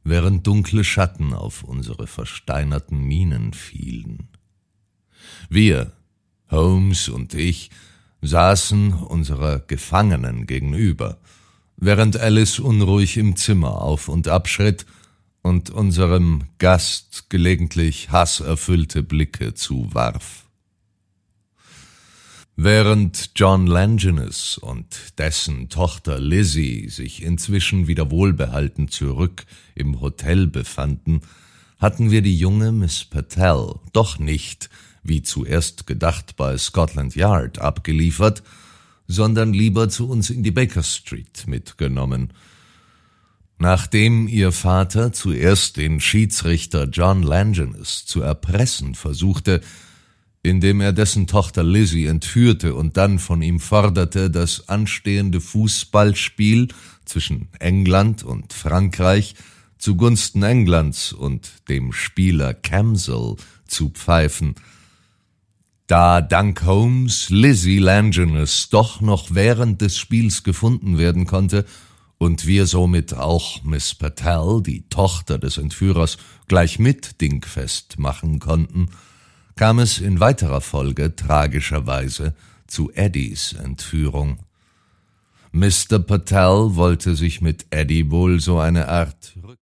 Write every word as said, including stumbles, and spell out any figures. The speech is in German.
während dunkle Schatten auf unsere versteinerten Mienen fielen. Wir, Holmes und ich, saßen unserer Gefangenen gegenüber, während Alice unruhig im Zimmer auf und ab schritt und unserem Gast gelegentlich hasserfüllte Blicke zuwarf. Während John Langenus und dessen Tochter Lizzie sich inzwischen wieder wohlbehalten zurück im Hotel befanden, hatten wir die junge Miss Patel doch nicht, wie zuerst gedacht, bei Scotland Yard abgeliefert, sondern lieber zu uns in die Baker Street mitgenommen. Nachdem ihr Vater zuerst den Schiedsrichter John Langenus zu erpressen versuchte, indem er dessen Tochter Lizzie entführte und dann von ihm forderte, das anstehende Fußballspiel zwischen England und Frankreich zugunsten Englands und dem Spieler Camsell zu pfeifen. Da dank Holmes Lizzie Langenus doch noch während des Spiels gefunden werden konnte und wir somit auch Miss Patel, die Tochter des Entführers, gleich mit dingfest machen konnten, kam es in weiterer Folge tragischerweise zu Eddies Entführung. Mister Patel wollte sich mit Eddie wohl so eine Art